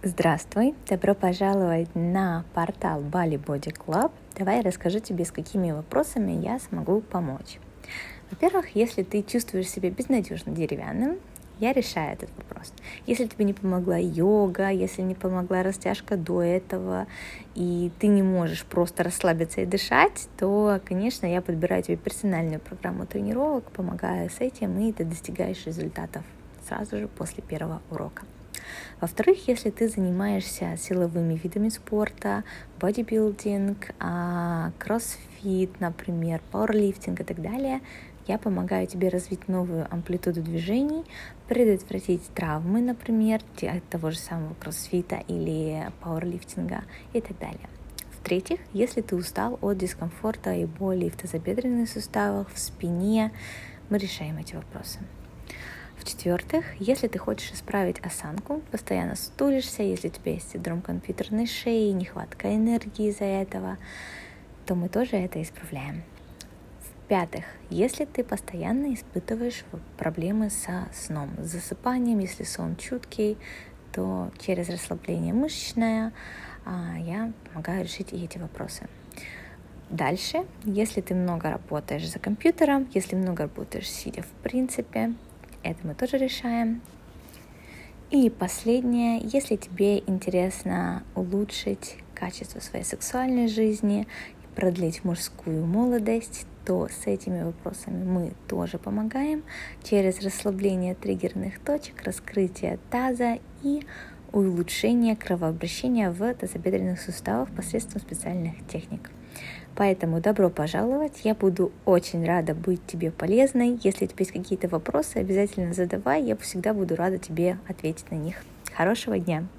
Здравствуй, добро пожаловать на портал Bali Body Club. Давай я расскажу тебе, с какими вопросами я смогу помочь. Во-первых, если ты чувствуешь себя безнадежно деревянным, я решаю этот вопрос. Если тебе не помогла йога, если не помогла растяжка до этого, и ты не можешь просто расслабиться и дышать, то, конечно, я подбираю тебе персональную программу тренировок, помогаю с этим, и ты достигаешь результатов сразу же после первого урока. Во-вторых, если ты занимаешься силовыми видами спорта, бодибилдинг, кроссфит, например, пауэрлифтинг и так далее, я помогаю тебе развить новую амплитуду движений, предотвратить травмы, например, от того же самого кроссфита или пауэрлифтинга и так далее. В-третьих, если ты устал от дискомфорта и боли в тазобедренных суставах, в спине, мы решаем эти вопросы. В-четвертых, если ты хочешь исправить осанку, постоянно стулишься, если у тебя есть синдром компьютерной шеи, нехватка энергии из-за этого, то мы тоже это исправляем. В-пятых, если ты постоянно испытываешь проблемы со сном, с засыпанием, если сон чуткий, то через расслабление мышечное я помогаю решить и эти вопросы. Дальше, если ты много работаешь за компьютером, если много работаешь сидя в принципе, это мы тоже решаем. И последнее, если тебе интересно улучшить качество своей сексуальной жизни, продлить мужскую молодость, то с этими вопросами мы тоже помогаем через расслабление триггерных точек, раскрытие таза и улучшение кровообращения в тазобедренных суставах посредством специальных техник. Поэтому добро пожаловать, я буду очень рада быть тебе полезной. Если у тебя есть какие-то вопросы, обязательно задавай, я всегда буду рада тебе ответить на них. Хорошего дня!